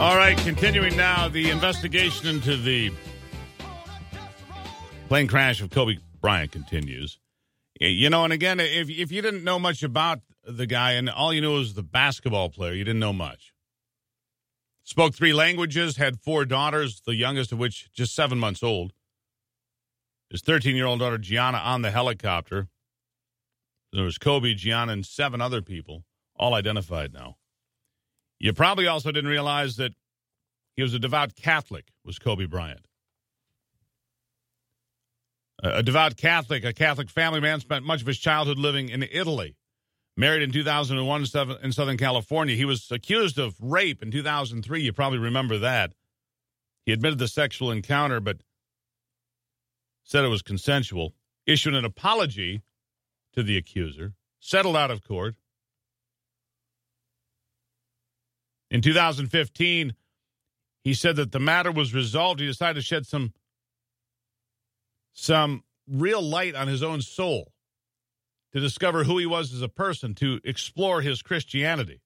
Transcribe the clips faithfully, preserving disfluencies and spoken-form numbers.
All right, continuing now, the investigation into the plane crash of Kobe Bryant continues. You know, and again, if if you didn't know much about the guy and all you knew was the basketball player, you didn't know much. Spoke three languages, had four daughters, the youngest of which just seven months old. His thirteen-year-old daughter, Gianna, on the helicopter. There was Kobe, Gianna, and seven other people, all identified now. You probably also didn't realize that he was a devout Catholic, was Kobe Bryant. A devout Catholic, a Catholic family man, spent much of his childhood living in Italy. Married in two thousand one in Southern California. He was accused of rape in two thousand three. You probably remember that. He admitted the sexual encounter, but said it was consensual. Issued an apology to the accuser. Settled out of court. In two thousand fifteen, he said that the matter was resolved. He decided to shed some some real light on his own soul, to discover who he was as a person, to explore his Christianity.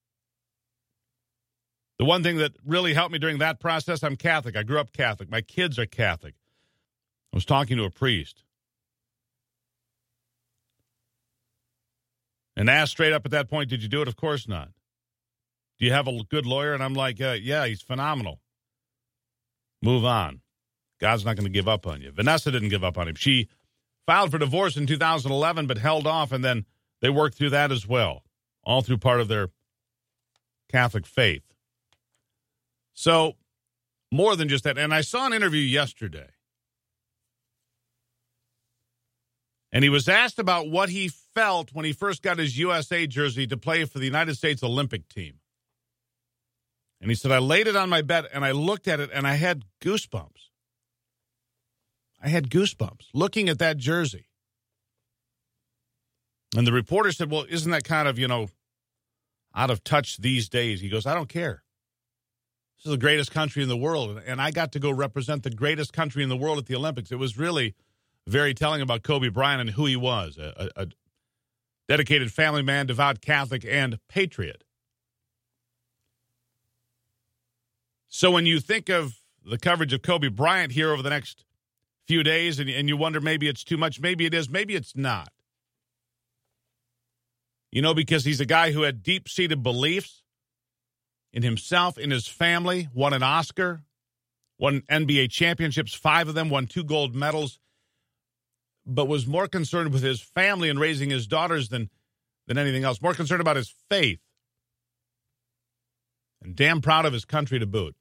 The one thing that really helped me during that process, I'm Catholic. I grew up Catholic. My kids are Catholic. I was talking to a priest and asked straight up at that point, did you do it? Of course not. Do you have a good lawyer? And I'm like, uh, yeah, he's phenomenal. Move on. God's not going to give up on you. Vanessa didn't give up on him. She filed for divorce in two thousand eleven, but held off, and then they worked through that as well, all through part of their Catholic faith. So, more than just that. And I saw an interview yesterday, and he was asked about what he felt when he first got his U S A jersey to play for the United States Olympic team. And he said, I laid it on my bed, and I looked at it, and I had goosebumps. I had goosebumps looking at that jersey. And the reporter said, well, isn't that kind of, you know, out of touch these days? He goes, I don't care. This is the greatest country in the world. And I got to go represent the greatest country in the world at the Olympics. It was really very telling about Kobe Bryant and who he was, a, a, a dedicated family man, devout Catholic, and patriot. So when you think of the coverage of Kobe Bryant here over the next few days, and, and you wonder maybe it's too much, maybe it is, maybe it's not. You know, because he's a guy who had deep-seated beliefs in himself, in his family, won an Oscar, won N B A championships, five of them, won two gold medals, but was more concerned with his family and raising his daughters than, than anything else, more concerned about his faith, and damn proud of his country to boot.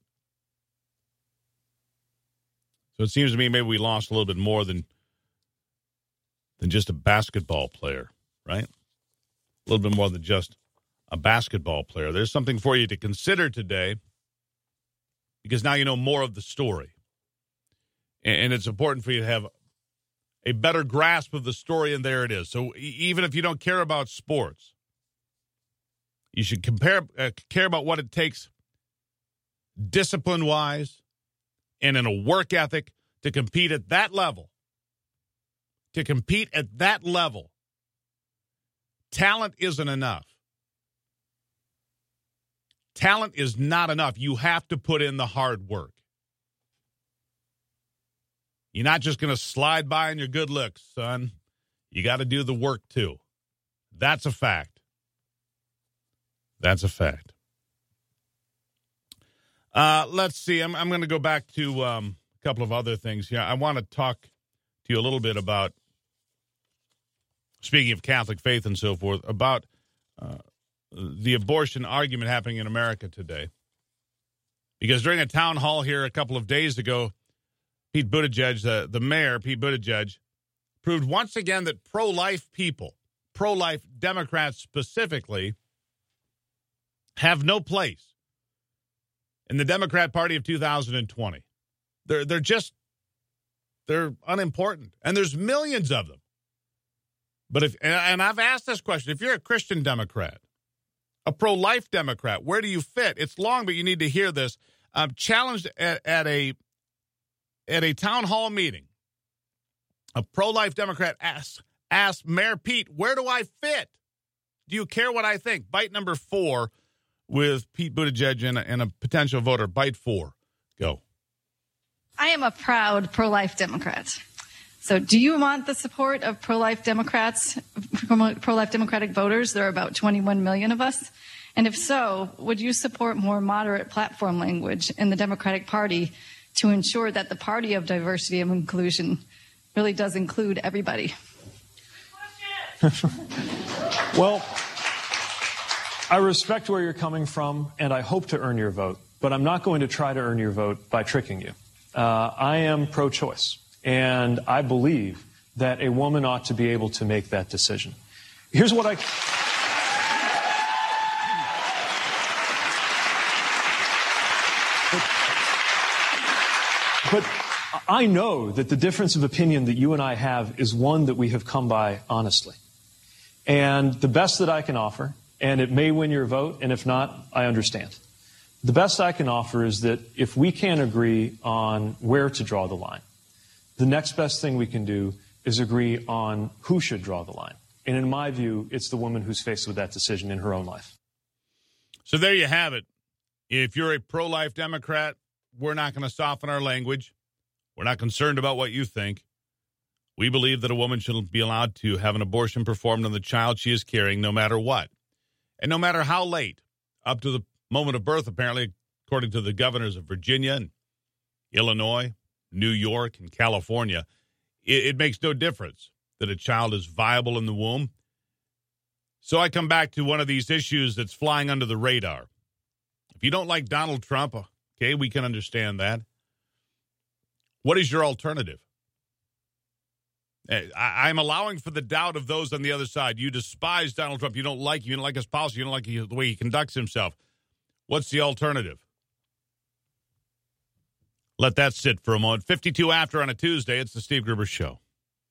So it seems to me maybe we lost a little bit more than than just a basketball player, right? A little bit more than just a basketball player. There's something for you to consider today because now you know more of the story. And it's important for you to have a better grasp of the story, and there it is. So even if you don't care about sports, you should compare uh, care about what it takes discipline-wise and in a work ethic to compete at that level. To compete at that level. Talent isn't enough. Talent is not enough. You have to put in the hard work. You're not just going to slide by on your good looks, son. You got to do the work, too. That's a fact. That's a fact. Uh, let's see. I'm, I'm going to go back to um, a couple of other things here. I want to talk to you a little bit about, speaking of Catholic faith and so forth, about uh, the abortion argument happening in America today. Because during a town hall here a couple of days ago, Pete Buttigieg, uh, the mayor, Pete Buttigieg, proved once again that pro-life people, pro-life Democrats specifically, have no place in the Democrat Party of two thousand twenty. They're they're just, they're unimportant. And there's millions of them. But if, and I've asked this question, if you're a Christian Democrat, a pro-life Democrat, where do you fit? It's long, but you need to hear this. I'm challenged at, at a at a town hall meeting. A pro-life Democrat asked, asked Mayor Pete, where do I fit? Do you care what I think? Bite number four with Pete Buttigieg and a, and a potential voter. Bite four. Go. I am a proud pro-life Democrat. So do you want the support of pro-life Democrats, pro-life Democratic voters? There are about twenty-one million of us. And if so, would you support more moderate platform language in the Democratic Party to ensure that the party of diversity and inclusion really does include everybody? Well, I respect where you're coming from, and I hope to earn your vote, but I'm not going to try to earn your vote by tricking you. Uh, I am pro-choice, and I believe that a woman ought to be able to make that decision. Here's what I... But, but I know that the difference of opinion that you and I have is one that we have come by honestly. And the best that I can offer, and it may win your vote, and if not, I understand. The best I can offer is that if we can't agree on where to draw the line, the next best thing we can do is agree on who should draw the line. And in my view, it's the woman who's faced with that decision in her own life. So there you have it. If you're a pro-life Democrat, we're not going to soften our language. We're not concerned about what you think. We believe that a woman should be allowed to have an abortion performed on the child she is carrying, no matter what. And no matter how late, up to the moment of birth, apparently, according to the governors of Virginia and Illinois, New York, and California, it, it makes no difference that a child is viable in the womb. So I come back to one of these issues that's flying under the radar. If you don't like Donald Trump, okay, we can understand that. What is your alternative? I, I'm allowing for the doubt of those on the other side. You despise Donald Trump. You don't like him. You don't like his policy. You don't like the way he conducts himself. What's the alternative? Let that sit for a moment. fifty-two after on a Tuesday. It's the Steve Gruber Show.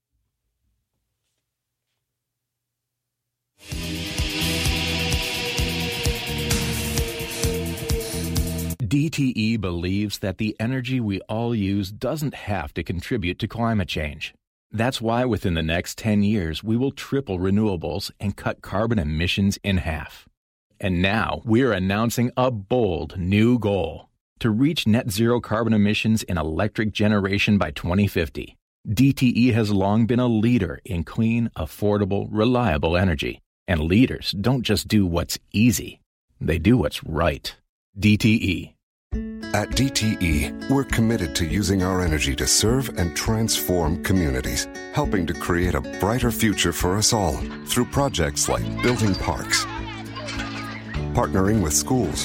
D T E believes that the energy we all use doesn't have to contribute to climate change. That's why within the next ten years, we will triple renewables and cut carbon emissions in half. And now we're announcing a bold new goal to reach net zero carbon emissions in electric generation by twenty fifty. D T E has long been a leader in clean, affordable, reliable energy. And leaders don't just do what's easy. They do what's right. D T E. At D T E, we're committed to using our energy to serve and transform communities, helping to create a brighter future for us all through projects like building parks, partnering with schools,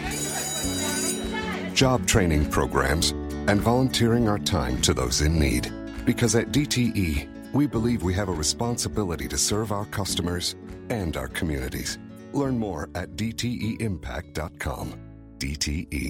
job training programs, and volunteering our time to those in need. Because at D T E, we believe we have a responsibility to serve our customers and our communities. Learn more at d t e impact dot com. D T E.